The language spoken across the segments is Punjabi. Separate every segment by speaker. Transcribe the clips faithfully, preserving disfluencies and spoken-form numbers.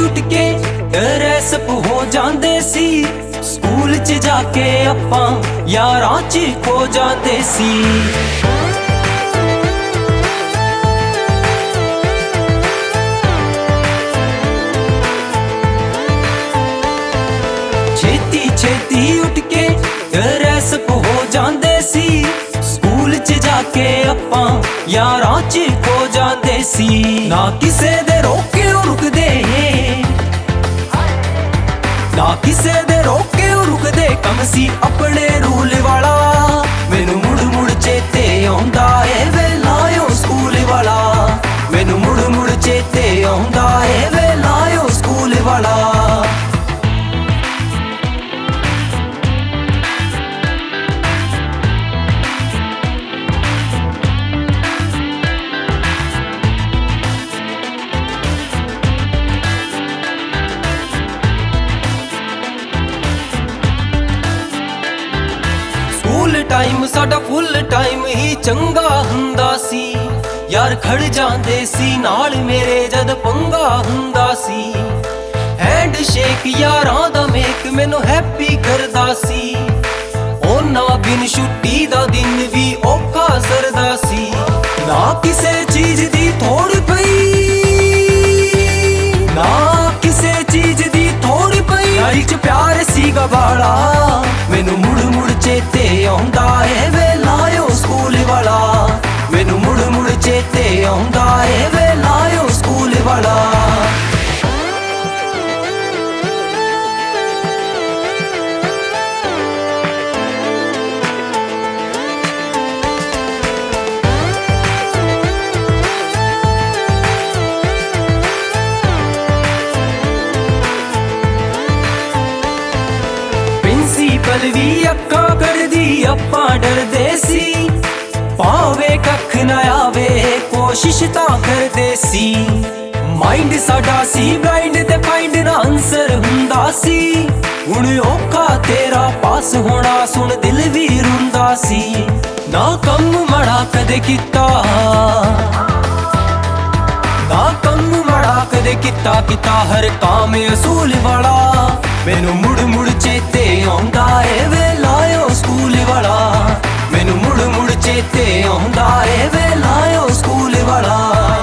Speaker 1: ਉੱਠ ਕੇ ਰੈਸਪ ਹੋ ਜਾਂਦੇ ਸੀ। ਸਕੂਲ 'ਚ ਜਾ ਕੇ ਆਪਾਂ ਯਾਰਾਂ 'ਚ ਖੋ ਜਾਂਦੇ ਸੀ। ਛੇਤੀ ਛੇਤੀ ਉੱਠ ਕੇ ਰੈਸਪ ਹੋ ਜਾਂਦੇ ਸੀ। ਸਕੂਲ 'ਚ ਜਾ ਕੇ ਆਪਾਂ ਯਾਰਾਂ 'ਚ ਖੋ ਜਾਂਦੇ ਸੀ। ਨਾ ਕਿਸੇ ਦੇ ਰੋਕੇ ਰੁਕਦੇ, ਨਾ ਕਿਸੇ ਦੇ ਰੋਕੇ ਰੁਕਦੇ, ਕੰਮ ਸੀ ਆਪਣੇ ਰੂਲ ਵਾਲਾ। ਮੈਨੂੰ ਮੁੜ ਮੁੜ ਚੇਤੇ ਆਉਂਦਾ ਏ ਵੇਲਾ ਓ ਸਕੂਲ ਵਾਲਾ। ਮੈਨੂੰ ਮੁੜ ਮੁੜ ਚੇਤੇ ਆਉਂਦਾ ਏ ਵੇਲਾ ਓ ਸਕੂਲ ਵਾਲਾ। ਟਾਈਮ ਸਾਡਾ ਫੁੱਲ ਟਾਈਮ ਹੀ ਚੰਗਾ ਹੁੰਦਾ ਸੀ। ਯਾਰ ਖੜ ਜਾਂਦੇ ਸੀ ਨਾਲ ਮੇਰੇ ਜਦ ਪੰਗਾ ਹੁੰਦਾ ਸੀ। ਹੈਂਡ ਸ਼ੇਕ ਯਾਰਾਂ ਦਾ ਮੇਕ ਮੈਨੂੰ ਹੈਪੀ ਕਰਦਾ ਸੀ। ਉਹਨਾਂ ਬਿਨ ਛੁੱਟੀ ਦਾ ਦਿਨ ਵੀ ਔਖਾ ਸਰਦਾ ਸੀ। ਨਾ ਕਿਸੇ ਚੀਜ਼ ਦੀ ਥੋੜ ਪਈ, ਨਾ ਕਿਸੇ ਚੀਜ਼ ਦੀ ਥੋੜ ਪਈ। ਲਾਈਫ 'ਚ ਪਿਆਰ ਸੀਗਾ ਬਾਲਾ। ਮੈਨੂੰ ਮੁੜ ਮੁੜ ਚੇਤੇ ਆਉਂਦਾ ਏ ਵੇਲਾ ਓ ਸਕੂਲ ਵਾਲਾ। ਮੈਨੂੰ ਮੁੜ ਮੁੜ ਚੇਤੇ ਆਉਂਦਾ ਏ ਵੇਲਾ ਓ ਸਕੂਲ ਵਾਲਾ। ਪ੍ਰਿੰਸੀਪਲ ਵੀ ਅੱਖਾਂ ਕੱਢਦੀ, ਆਪਾਂ ਡਰਦੇ ਸੀ। ਭਾਵੇਂ ਕੱਖ ਨਾ ਆਵੇ ਕੋਸ਼ਿਸ਼ ਤਾਂ ਕਰਦੇ ਸੀ। ਮਾਈਂਡ ਸਾਡਾ ਸੀ ਬਲਾਈਂਡ ਤੇ ਫਾਈਂਡ ਨਾ ਆਨਸਰ ਹੁੰਦਾ ਸੀ। ਹੁਣ ਔਖਾ ਤੇਰਾ ਪਾਸ ਹੋਣਾ ਸੁਣ ਦਿਲ ਵੀ ਰੁੰਦਾ ਸੀ। ਨਾ ਕੰਮ ਮਾੜਾ ਕਦੇ ਕੀਤਾ, ਨਾ ਕੰਮ ਮਾੜਾ ਕਦੇ ਕੀਤਾ, ਕੀਤਾ ਹਰ ਕੰਮ ਅਸੂਲ ਵਾਲਾ। ਮੈਨੂੰ ਮੁੜ ਮੁੜ ਚੇਤੇ ਆਉਂਦਾ ਏ ਵੇਲਾ ਓ ਸਕੂਲ ਵਾਲਾ। ਮੈਨੂੰ ਮੁੜ ਮੁੜ ਚੇਤੇ ਆਉਂਦਾ ਏ ਵੇਲਾ ਓ ਸਕੂਲ ਵਾਲਾ।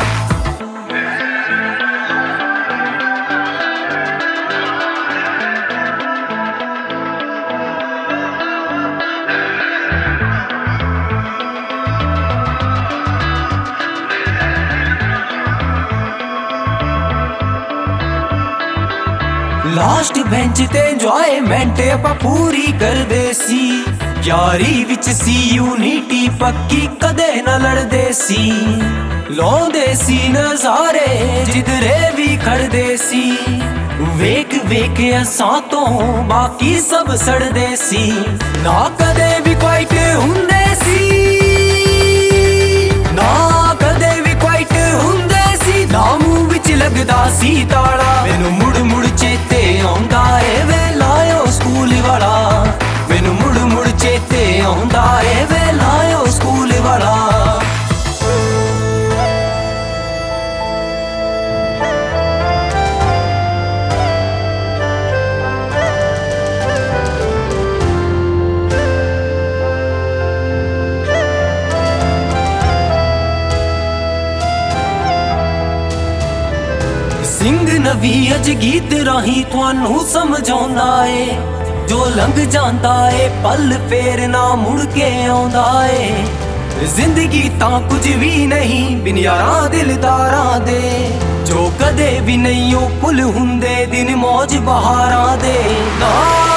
Speaker 1: ਲਾਸਟ ਬੈਂਚ ਤੇ ਇੰਜੋਇਮੈਂਟ ਆਪਾਂ ਪੂਰੀ ਕਰਦੇ ਸੀ। ਯਾਰੀ ਵਿੱਚ ਸੀ ਯੂਨਿਟੀ ਪੱਕੀ, ਕਦੇ ਨਾ ਲੜਦੇ ਸੀ। ਲਾਉਂਦੇ ਸੀ ਨਜ਼ਾਰੇ ਜਿੱਧਰੇ ਵੀ ਖੜਦੇ ਸੀ। ਵੇਖ ਵੇਖ ਅਸਾਂ ਤੋਂ ਬਾਕੀ ਸਭ ਸੜਦੇ ਸੀ। ਨਾ ਕਦੇ ਵੀ ਕੁਆਇਟ ਹੁੰਦੇ ਸੀ, ਨਾ ਕਦੇ ਵੀ ਕੁਆਇਟ ਹੁੰਦੇ ਸੀ। ਨਾ ਮੂੰਹ ਵਿੱਚ ਲੱਗਦਾ ਸੀ ਤਾਲਾ। ਮੈਨੂੰ ਮੁੜ ਮੁੜ ਚੇਤੇ ਆਉਂਦਾ ਏ ਵੇਲਾ ਓ ਸਕੂਲ ਵਾਲਾ। ਮੈਨੂੰ ਮੁੜ ਮੁੜ ਚੇਤੇ ਆਉਂਦਾ ਏ ਵੇਲਾ ਓ ਸਕੂਲ ਵਾਲਾ। ਸਿੰਘ ਨਵੀ ਅਜ ਗੀਤ ਰਾਹੀਂ ਤੁਹਾਨੂੰ ਸਮਝਾਉਂਦਾ ਏ। ਜੋ ਲੰਘ ਜਾਂਦਾ ਏ ਪਲ ਫੇਰ ਨਾ ਮੁੜ ਕੇ ਆਉਂਦਾ ਏ। ਜ਼ਿੰਦਗੀ ਤਾਂ ਕੁਝ ਵੀ ਨਹੀਂ ਬਿਨ ਯਾਰਾਂ ਦਿਲਦਾਰਾਂ ਦੇ। ਜੋ ਕਦੇ ਵੀ ਨਹੀਂ ਉਹ ਭੁੱਲ ਹੁੰਦੇ ਦਿਨ ਮੌਜ ਬਹਾਰਾਂ ਦੇ। ਨਾ